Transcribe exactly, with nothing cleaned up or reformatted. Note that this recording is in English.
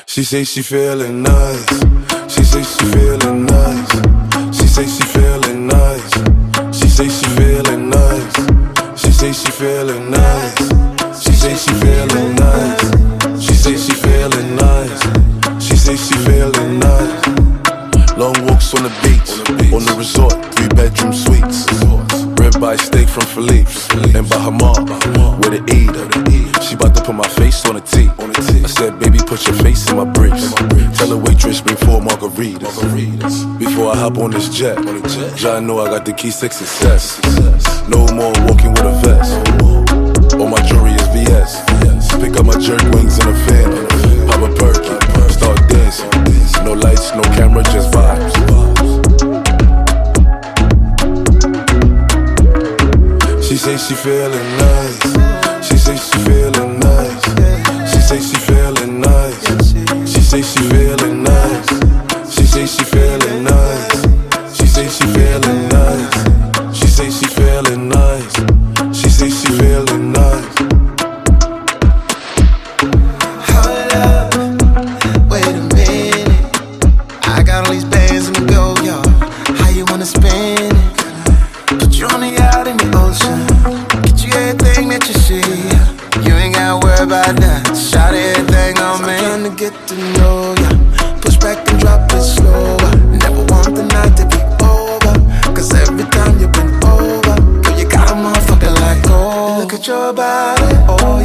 She say she feeling nice. She say she feeling nice. She say she feeling nice. She say she feeling nice. She say she feeling nice. She say she feeling nice. She say she feeling nice. She say she feeling nice. Long walks on the beach, on the resort, three bedroom suites. Ribeye steak from Philippe's, and Bahamar, where to eat. She bout to put my face on a tee. I said, baby, put your face in my briefs. Tell the waitress, bring four margaritas. Before I hop on this jet, y'all know I got the keys to success. No more walking with a vest. All my jewelry is V S. Pick up my jerk wings in a fan. Pop a perky, start dancing. No lights, no camera, just vibes. She say she feeling nice. She say she feeling nice. She say she feeling nice. She say she feeling nice. She say she feeling nice. She say she feeling nice. She say she feeling nice. She say she feeling nice. Hold up, wait a minute. I got all these bands in the go, y'all. How you wanna spend it? Put you on the yacht in the ocean. Get you everything that you see. You ain't gotta worry about that. Shout everything on me. I'm trying to get to know ya. Push back and drop it slower. Never want the night to be over. Cause every time you been over, girl, you got a motherfucker like gold. Look at your body, oh.